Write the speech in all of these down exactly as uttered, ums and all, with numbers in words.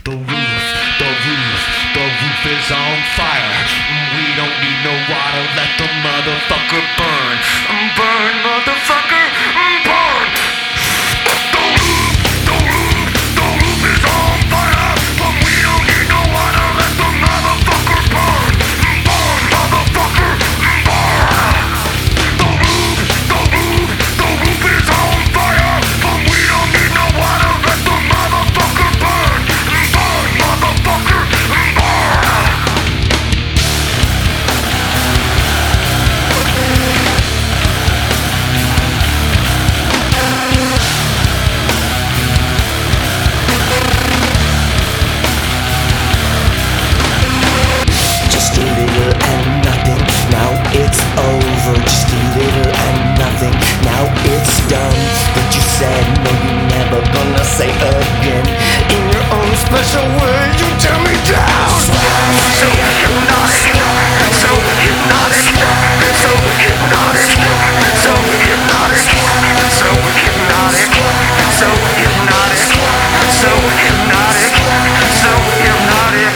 the roof, the roof, the roof is on fire. We don't need no water, let the motherfucker burn. Burn, motherfucker, burn. The roof, the roof, the roof is on fire. But we don't need no water, let the motherfucker burn. Burn, motherfucker, burn. The roof, the roof, the roof is on fire. But we don't need no water, let the motherfucker burn. Burn, motherfucker, burn. Just a little and nothing, now it's over. Just a little and nothing, now it's done. But you said no, you're never gonna say again. In your own special way, you tear me down. So hypnotic, so hypnotic, so hypnotic, so hypnotic, so hypnotic, so hypnotic, so hypnotic, so hypnotic.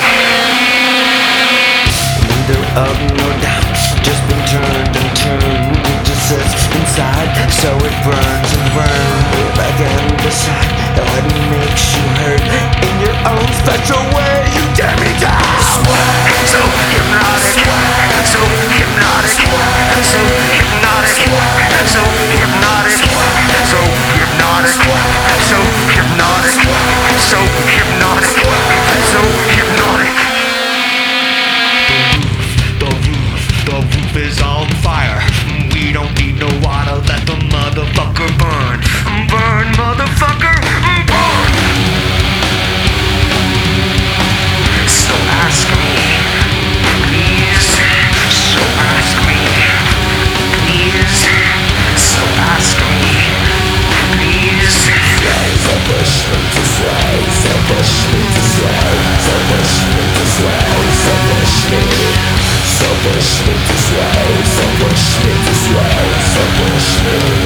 Neither up nor down, just been turned and turned. It just sits inside, so it burns and burns. Back and beside, though it makes you hurt. In your own special way, you tear me down. So hypnotic, so hypnotic, so hypnotic, so hypnotic, so hypnotic, so hypnotic, so hypnotic, so hypnotic. The roof, the roof, the roof is on fire. We don't need no water, let the motherfucker burn. Burn, motherfucker, burn. So ask me, please. So ask me, please. So ask me, please. So push me to sway, so push me to sway, so push me to sway, so push me. So push me to sway, so push me to sway, so push me.